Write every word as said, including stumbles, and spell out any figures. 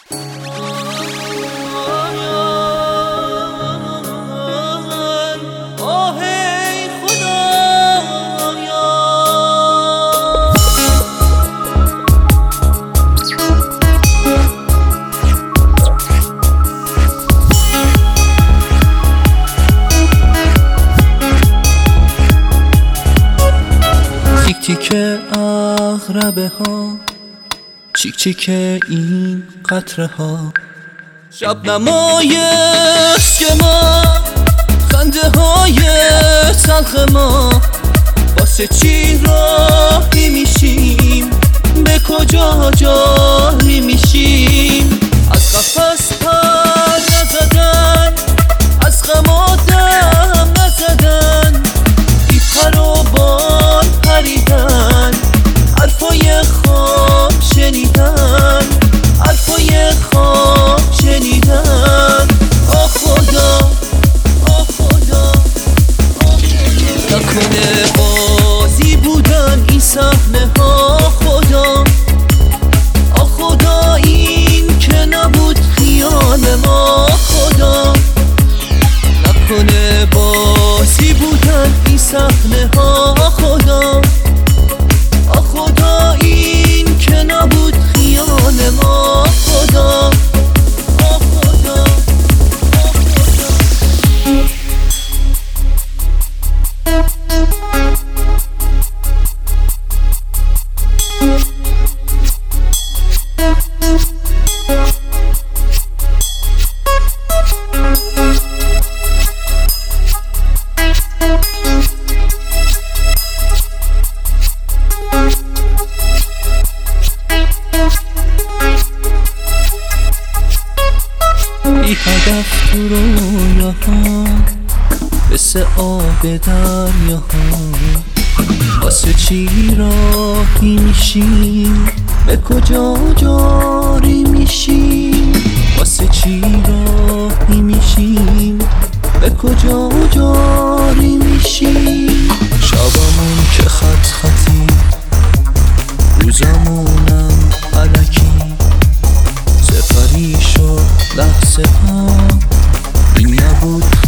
تیک اغربه ها، چیک چیک این قطره ها، شب نمای عشق ما، خنده های تلخ ما، واسه چی راهی میشیم، به کجا جایی میشیم. از قفس پر نزدن، از غم آدم نزدن، بی پر و بال پریدن، حرفای خواب شنیدن، حرفای خواب شنیدن. آه خدا، آه خدا، آه خدا، نکنه بازی بودن این صحنه ها. خدا، آه خدا، این که نبود خیال ما. خدا، نکنه بازی بودن این صحنه ها. خدا، آه خدا، این که نبود خیال ما. خدا، آه خدا، آه خدا. بی هدف تو رویاها، مثل آب دریاها، واسه چی راهی میشیم، به کجا جاری میشیم. واسه چی راهی میشیم، به کجا جاری میشیم. شبمون که خط خطی، روزمونم علکی، سپری شد لحظه ها، این نبود